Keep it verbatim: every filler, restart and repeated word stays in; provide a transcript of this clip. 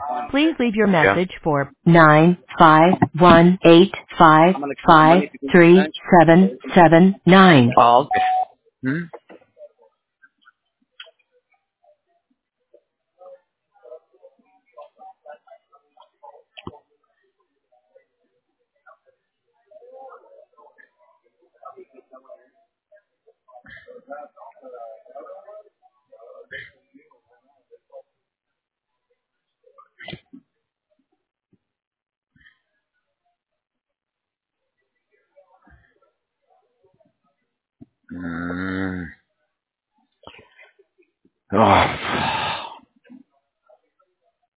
Please leave your Yeah. message for nine five one eight five five three seven seven nine. Oh, okay. Hmm? Mm. Oh.